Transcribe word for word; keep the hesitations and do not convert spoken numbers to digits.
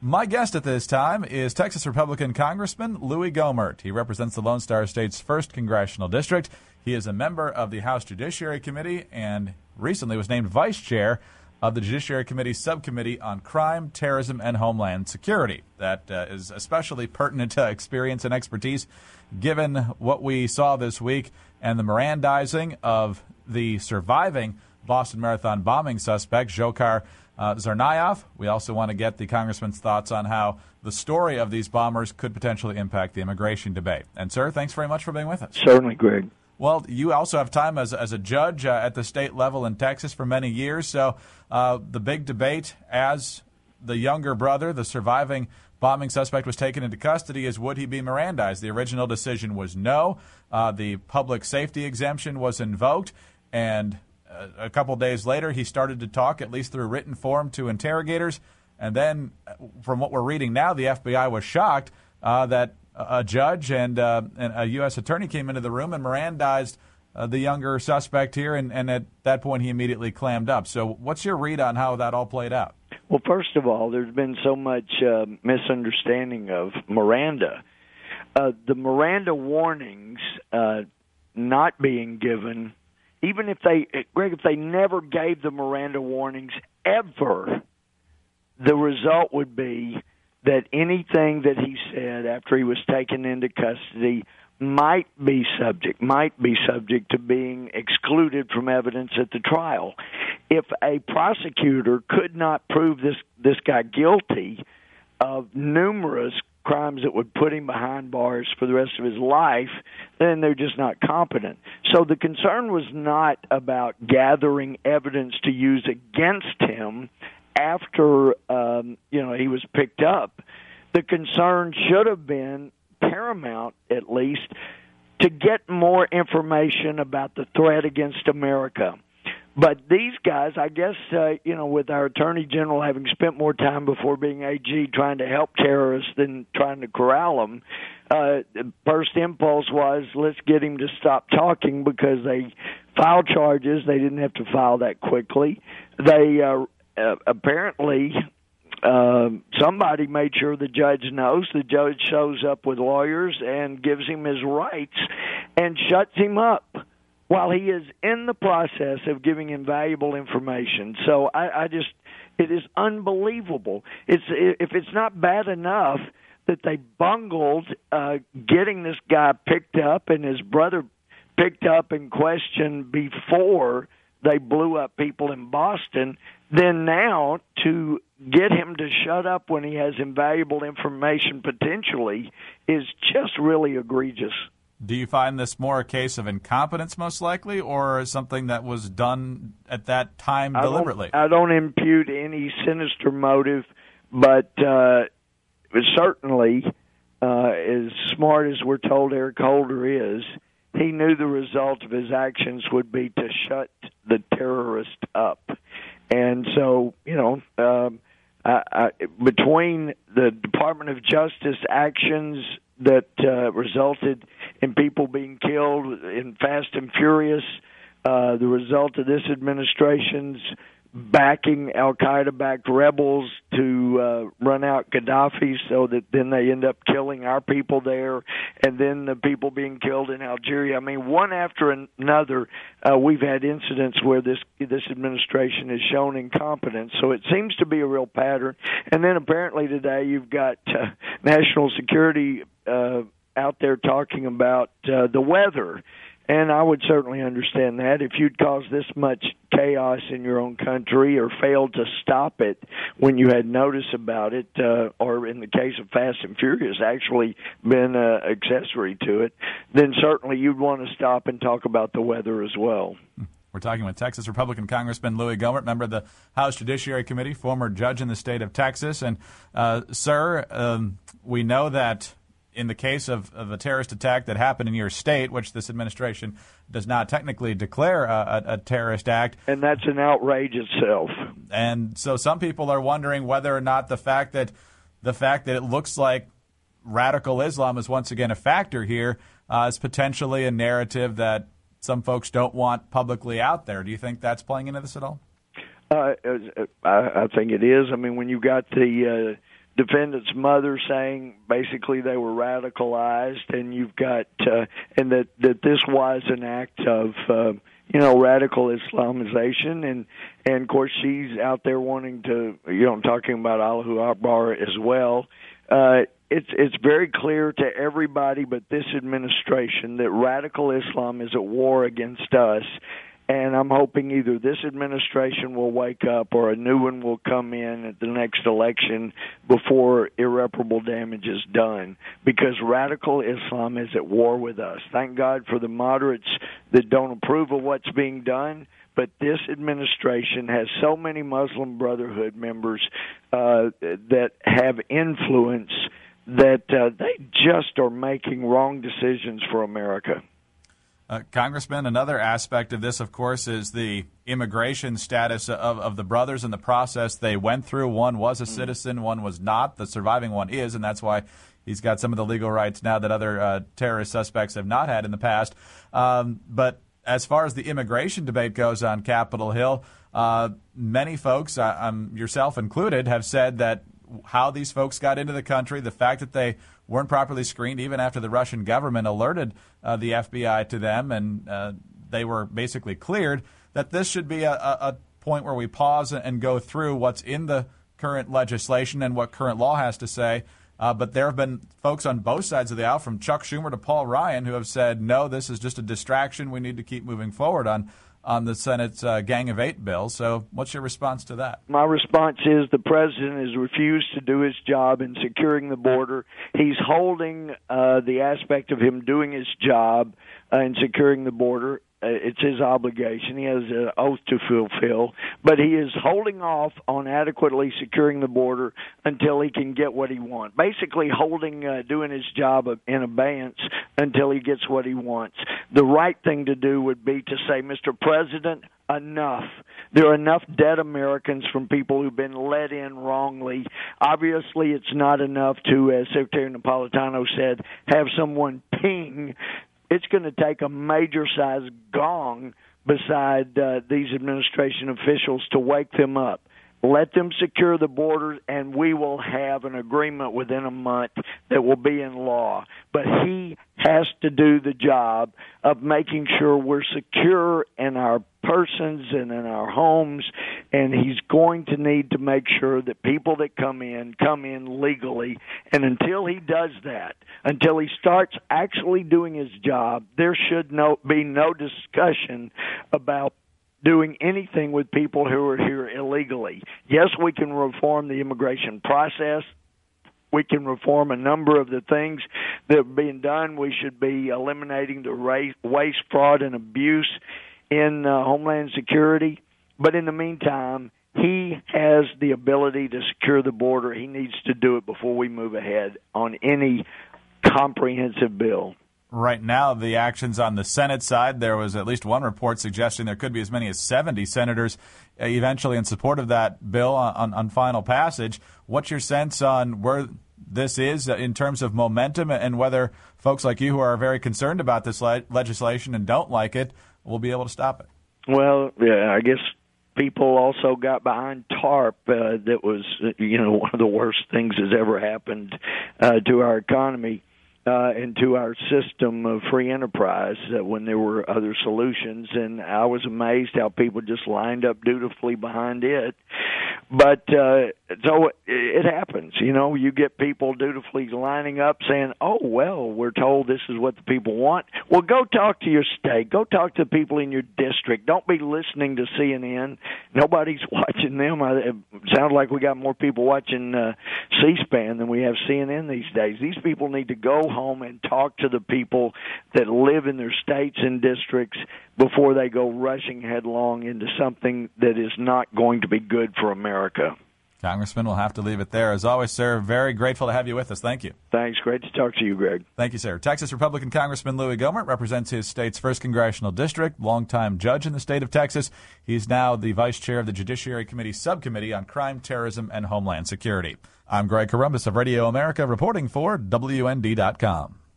My guest at this time is Texas Republican Congressman Louis Gohmert. He represents the Lone Star State's first Congressional District. He is a member of the House Judiciary Committee and recently was named Vice Chair of the Judiciary Committee's Subcommittee on Crime, Terrorism, and Homeland Security. That uh, is especially pertinent uh, experience and expertise given what we saw this week and the Mirandizing of the surviving Boston Marathon bombing suspect, Dzhokhar uh, Tsarnaev. We also want to get the Congressman's thoughts on how the story of these bombers could potentially impact the immigration debate. And, sir, thanks very much for being with us. Certainly, Greg. Well, you also have time as, as a judge uh, at the state level in Texas for many years. So uh, the big debate as the younger brother, the surviving bombing suspect, was taken into custody is would he be Mirandized? The original decision was no. Uh, the public safety exemption was invoked. And uh, a couple days later, he started to talk, at least through written form, to interrogators. And then from what we're reading now, the F B I was shocked uh, that a judge and, uh, and a U S attorney came into the room and Mirandized uh, the younger suspect here, and, and at that point he immediately clammed up. So what's your read on how that all played out? Well, first of all, there's been so much uh, misunderstanding of Miranda. Uh, the Miranda warnings uh, not being given, even if they, Greg, if they never gave the Miranda warnings ever, the result would be that anything that he said after he was taken into custody might be subject, might be subject to being excluded from evidence at the trial. If a prosecutor could not prove this, this guy guilty of numerous crimes that would put him behind bars for the rest of his life, then they're just not competent. So the concern was not about gathering evidence to use against him after um, you know he was picked up. The concern should have been paramount, at least, to get more information about the threat against America. But these guys, I guess, uh, you know, with our Attorney General having spent more time before being A G trying to help terrorists than trying to corral them, uh, the first impulse was, let's get him to stop talking, because they filed charges. They didn't have to file that quickly. They uh, uh, apparently... Uh, somebody made sure the judge knows. The judge shows up with lawyers and gives him his rights and shuts him up while he is in the process of giving him valuable information. So I, I just, it is unbelievable. It's if it's not bad enough that they bungled uh, getting this guy picked up and his brother picked up and questioned before they blew up people in Boston, then now to get him to shut up when he has invaluable information potentially is just really egregious. Do you find this more a case of incompetence, most likely, or something that was done at that time deliberately? I don't, I don't impute any sinister motive, but uh, certainly, uh, as smart as we're told Eric Holder is, he knew the result of his actions would be to shut the terrorist up. And so, you know, um, I, I, between the Department of Justice actions that uh, resulted in people being killed in Fast and Furious, uh, the result of this administration's backing al-Qaeda-backed rebels to uh, run out Gaddafi so that then they end up killing our people there, and then the people being killed in Algeria. I mean, one after another, uh, we've had incidents where this this administration has shown incompetence. So it seems to be a real pattern. And then apparently today you've got uh, national security uh, out there talking about uh, the weather. And I would certainly understand that. If you'd caused this much chaos in your own country or failed to stop it when you had notice about it, uh, or in the case of Fast and Furious, actually been an accessory to it, then certainly you'd want to stop and talk about the weather as well. We're talking with Texas Republican Congressman Louis Gohmert, member of the House Judiciary Committee, former judge in the state of Texas. And, uh, sir, um, we know that in the case of, of a terrorist attack that happened in your state, which this administration does not technically declare a, a, a terrorist act. And that's an outrage itself. And so some people are wondering whether or not the fact that the fact that it looks like radical Islam is once again a factor here uh, is potentially a narrative that some folks don't want publicly out there. Do you think that's playing into this at all? Uh, I, I think it is. I mean, when you got the uh, defendant's mother saying basically they were radicalized, and you've got uh, and that that this was an act of uh, you know radical Islamization, and and of course she's out there wanting to you know talking about Allahu Akbar as well. Uh, it's it's very clear to everybody but this administration that radical Islam is at war against us. And I'm hoping either this administration will wake up or a new one will come in at the next election before irreparable damage is done, because radical Islam is at war with us. Thank God for the moderates that don't approve of what's being done, but this administration has so many Muslim Brotherhood members uh, that have influence that uh, they just are making wrong decisions for America. Uh, Congressman, another aspect of this, of course, is the immigration status of, of the brothers and the process they went through. One was a citizen, one was not. The surviving one is, and that's why he's got some of the legal rights now that other uh, terrorist suspects have not had in the past. Um, but as far as the immigration debate goes on Capitol Hill, uh, many folks, uh, um, yourself included, have said that how these folks got into the country, the fact that they weren't properly screened even after the Russian government alerted uh, the F B I to them and uh, they were basically cleared, that this should be a, a, a point where we pause and go through what's in the current legislation and what current law has to say. Uh, but there have been folks on both sides of the aisle, from Chuck Schumer to Paul Ryan, who have said, no, this is just a distraction. We need to keep moving forward on on the Senate's uh, Gang of Eight bill. So what's your response to that? My response is the president has refused to do his job in securing the border. He's holding uh, the aspect of him doing his job uh, in securing the border. Uh, it's his obligation. He has an oath to fulfill. But he is holding off on adequately securing the border until he can get what he wants. Basically holding, uh, doing his job in abeyance until he gets what he wants. The right thing to do would be to say, Mister President, enough. There are enough dead Americans from people who've been let in wrongly. Obviously, it's not enough to, as Secretary Napolitano said, have someone ping. It's going to take a major-sized gong beside uh, these administration officials to wake them up. Let them secure the borders, and we will have an agreement within a month that will be in law. But he has to do the job of making sure we're secure in our persons and in our homes, and he's going to need to make sure that people that come in, come in legally. And until he does that, until he starts actually doing his job, there should no, be no discussion about doing anything with people who are here illegally. Yes, we can reform the immigration process. We can reform a number of the things that are being done. We should be eliminating the waste, fraud, and abuse in uh, Homeland Security. But in the meantime, he has the ability to secure the border. He needs to do it before we move ahead on any comprehensive bill. Right now, the actions on the Senate side, there was at least one report suggesting there could be as many as seventy senators uh, eventually in support of that bill on, on, on final passage. What's your sense on where this is in terms of momentum and whether folks like you who are very concerned about this le- legislation and don't like it will be able to stop it? Well, yeah, I guess people also got behind TARP. Uh, that was, you know, one of the worst things that's ever happened uh, to our economy. Uh, into our system of free enterprise uh, when there were other solutions, and I was amazed how people just lined up dutifully behind it. But uh, so it happens, you know. You get people dutifully lining up saying, "Oh well, we're told this is what the people want." Well, go talk to your state. Go talk to the people in your district. Don't be listening to C N N. Nobody's watching them. It sounds like we got more people watching uh, C-SPAN than we have C N N these days. These people need to go home and talk to the people that live in their states and districts before they go rushing headlong into something that is not going to be good for America. Congressman, we'll have to leave it there. As always, sir, very grateful to have you with us. Thank you. Thanks. Great to talk to you, Greg. Thank you, sir. Texas Republican Congressman Louis Gohmert represents his state's first congressional district, longtime judge in the state of Texas. He's now the vice chair of the Judiciary Committee Subcommittee on Crime, Terrorism, and Homeland Security. I'm Greg Corombos of Radio America, reporting for W N D dot com.